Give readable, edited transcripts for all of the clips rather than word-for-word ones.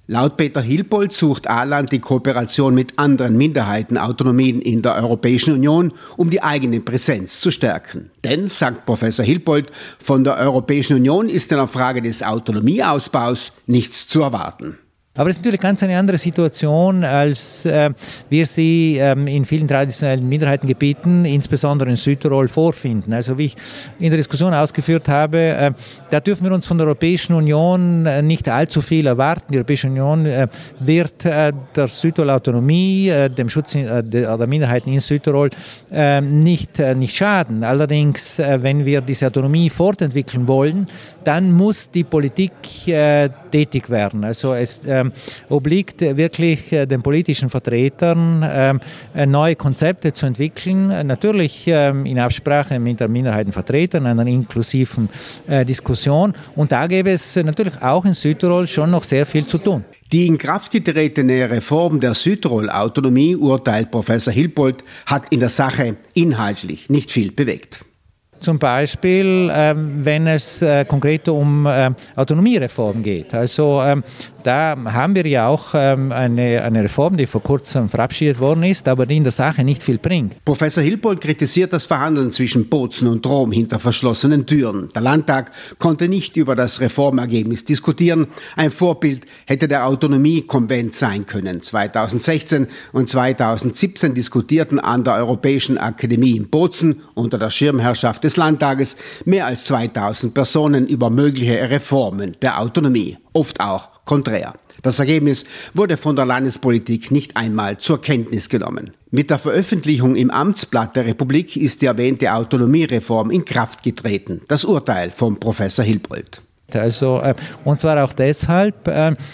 Laut Peter Hilbolt sucht Aland die Kooperation mit anderen Minderheitenautonomien in der Europäischen Union, um die eigene Präsenz zu stärken. Denn, sagt Professor Hilbolt, von der Europäischen Union ist in der Frage des Autonomieausbaus nichts zu erwarten. Aber es ist natürlich ganz eine andere Situation, als wir sie in vielen traditionellen Minderheitengebieten, insbesondere in Südtirol, vorfinden. Also wie ich in der Diskussion ausgeführt habe, da dürfen wir uns von der Europäischen Union nicht allzu viel erwarten. Die Europäische Union wird der Südtiroler Autonomie, dem Schutz der Minderheiten in Südtirol nicht schaden. Allerdings, wenn wir diese Autonomie fortentwickeln wollen, dann muss die Politik tätig werden. Also es obliegt wirklich den politischen Vertretern, neue Konzepte zu entwickeln, natürlich in Absprache mit den Minderheitenvertretern, einer inklusiven Diskussion. Und da gäbe es natürlich auch in Südtirol schon noch sehr viel zu tun. Die in Kraft getretene Reform der Südtirol-Autonomie, urteilt Professor Hilbolt, hat in der Sache inhaltlich nicht viel bewegt. Zum Beispiel, wenn es konkret um Autonomiereform geht. Also da haben wir ja auch eine Reform, die vor kurzem verabschiedet worden ist, aber die in der Sache nicht viel bringt. Professor Hilbolt kritisiert das Verhandeln zwischen Bozen und Rom hinter verschlossenen Türen. Der Landtag konnte nicht über das Reformergebnis diskutieren. Ein Vorbild hätte der Autonomiekonvent sein können. 2016 und 2017 diskutierten an der Europäischen Akademie in Bozen unter der Schirmherrschaft des Landtages mehr als 2000 Personen über mögliche Reformen der Autonomie, oft auch konträr. Das Ergebnis wurde von der Landespolitik nicht einmal zur Kenntnis genommen. Mit der Veröffentlichung im Amtsblatt der Republik ist die erwähnte Autonomiereform in Kraft getreten. Das Urteil von Professor Hilbolt. Also, und zwar auch deshalb,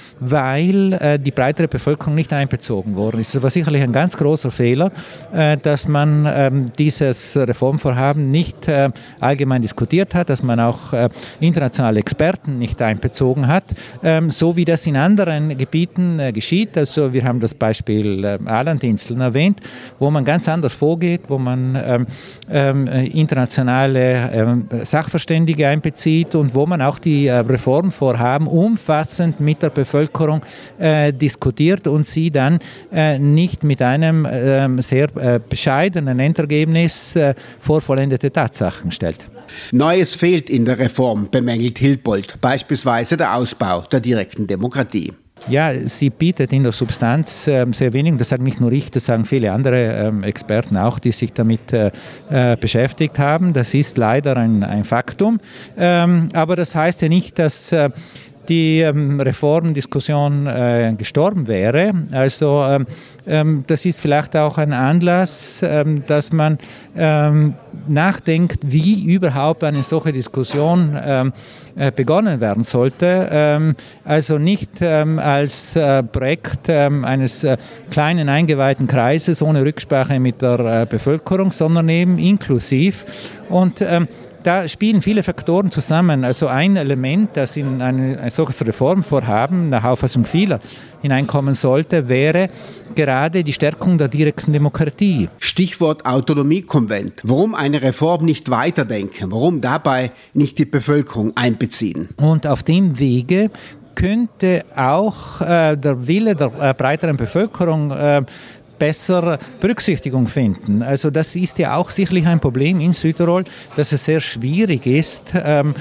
weil die breitere Bevölkerung nicht einbezogen worden ist. Es war sicherlich ein ganz großer Fehler, dass man dieses Reformvorhaben nicht allgemein diskutiert hat, dass man auch internationale Experten nicht einbezogen hat, so wie das in anderen Gebieten geschieht. Also wir haben das Beispiel Alandinseln erwähnt, wo man ganz anders vorgeht, wo man internationale Sachverständige einbezieht und wo man auch die Reformvorhaben umfassend mit der Bevölkerung diskutiert und sie dann nicht mit einem sehr bescheidenen Endergebnis vor vollendete Tatsachen stellt. Neues fehlt in der Reform, bemängelt Hilbolt, beispielsweise der Ausbau der direkten Demokratie. Ja, sie bietet in der Substanz sehr wenig, das sagen nicht nur ich, das sagen viele andere Experten auch, die sich damit beschäftigt haben. Das ist leider ein Faktum, aber das heißt ja nicht, dass die Reformdiskussion gestorben wäre. Also das ist vielleicht auch ein Anlass, dass man nachdenkt, wie überhaupt eine solche Diskussion begonnen werden sollte. Also nicht als Projekt eines kleinen eingeweihten Kreises ohne Rücksprache mit der Bevölkerung, sondern eben inklusiv. Und da spielen viele Faktoren zusammen. Also ein Element, das in ein solches Reformvorhaben nach Auffassung vieler hineinkommen sollte, wäre gerade die Stärkung der direkten Demokratie. Stichwort Autonomiekonvent. Warum eine Reform nicht weiterdenken? Warum dabei nicht die Bevölkerung einbeziehen? Und auf dem Wege könnte auch der Wille der breiteren Bevölkerung besser Berücksichtigung finden. Also das ist ja auch sicherlich ein Problem in Südtirol, dass es sehr schwierig ist,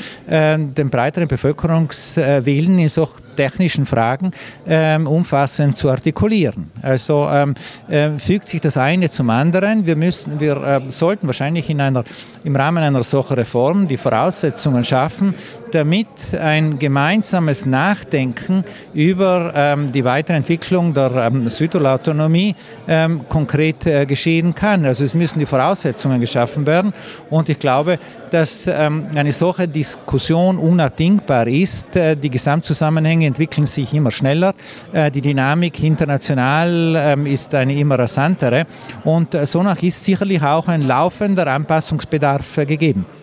den breiteren Bevölkerungswillen in solchen technischen Fragen umfassend zu artikulieren. Also fügt sich das eine zum anderen. Wir sollten wahrscheinlich im Rahmen einer solchen Reform die Voraussetzungen schaffen, damit ein gemeinsames Nachdenken über die Weiterentwicklung der Südtiroler Autonomie konkret geschehen kann. Also es müssen die Voraussetzungen geschaffen werden und ich glaube, dass eine solche Diskussion unabdingbar ist. Die Gesamtzusammenhänge entwickeln sich immer schneller. Die Dynamik international ist eine immer rasantere und sonach ist sicherlich auch ein laufender Anpassungsbedarf gegeben.